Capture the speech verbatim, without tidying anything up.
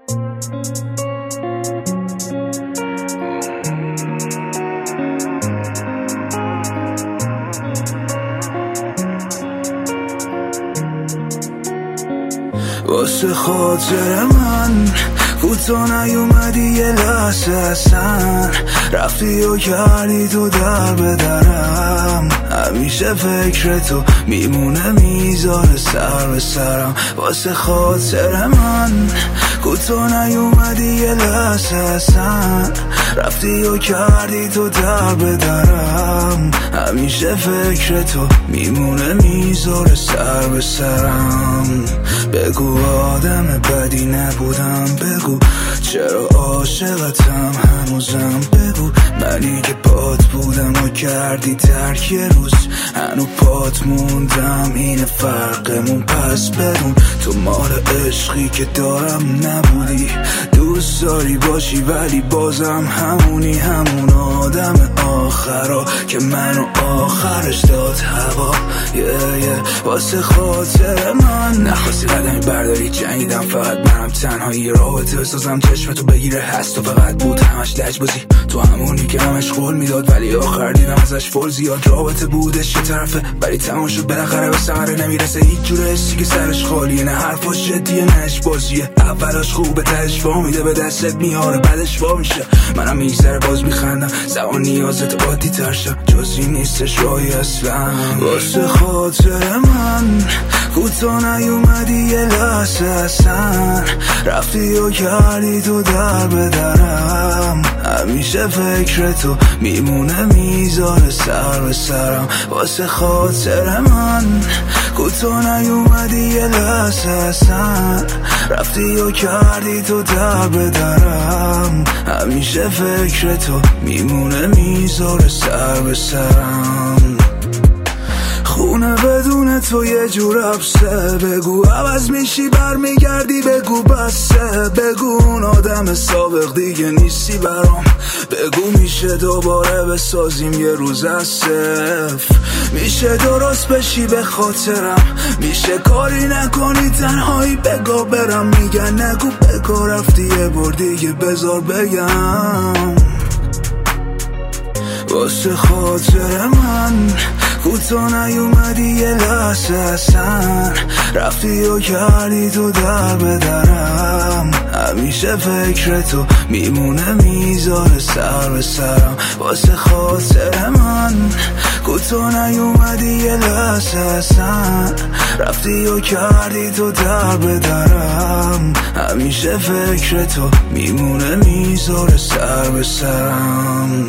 واسه خاطر من کوتا نیومدی یه لحظه اصلا، رفتی و کردی تو در به درم، همیشه فکر تو میمونه میذاره سر به سرم. واسه خاطر من کوتا نیومدی یه لحظه اصلا، رفتی و کردی تو در به درم، همیشه فکر تو میمونه میذاره سر به سرم. بگو آدم بدی نبودم، بگو چرا عاشقتم هنوزم، بگو منی که پات بودم و کردی ترک یه روز، هنو پات موندم اینه فرقمون. پس بدون تو مال عشقی که دارم نبودی، دوست داری باشی ولی بازم همونی، همون آدم آخرا که منو آخرش داد هوا. yeah, yeah. واسه خاطر من نخواستی قدمی برداری، جنگیدم فقط منم تنهایی، رابطه بسازم چشمتو بگیره، هست و فقط بود همش لجبازی، تو همونی که همش قول میداد ولی آخر دیدم ازش فول زیاد. رابطه بودش یه طرفه ولی تمام شد بالاخره به ثمره نمیرسه، هیچ جوره حسی که سرش خالیه، نه حرفاش جدیه نه اش بازیه، اولاش خوبه تهش وا میده به دستت میاره بعدش وا میشه. منم میگذره باز میخندم، زمان نیازت عادی تر شد، جزی نیستش راهی اصلا. واسه خاطر من کوتا نیومدی یه لحظه اصلا، رفتی و کردی تو در به درم، همیشه فکر تو میمونه میذاره سر به سرم. واسه خاطر من کوتا نیومدی یه لحظه اصلا، رفتی و کردی تو در به درم، همیشه فکر تو میمونه میذاره سر به سرم. خونه بدون تو یه جور حبسه، بگو عوض میشی برمیگردی، بگو بسه، بگو اون آدم سابق دیگه نیستی برام، بگو میشه دوباره بسازیم یه روز از صفر، میشه درست بشی به خاطرم، میشه کاری نکنی تنهایی بگو برم، میگن نگو بگو رفتی یه بار دیگه بذار بگم. واسه خاطر من کوتا نیومدی یه لحظه اصلا، رفتی و کردی تو در به درم، همیشه فکر تو میمونه میذاره سر به سرم. واسه خاطر من کوتا نیومدی یه لحظه اصلا، رفتی و کردی تو در به درم، همیشه فکر تو میمونه میذاره سر به سرم.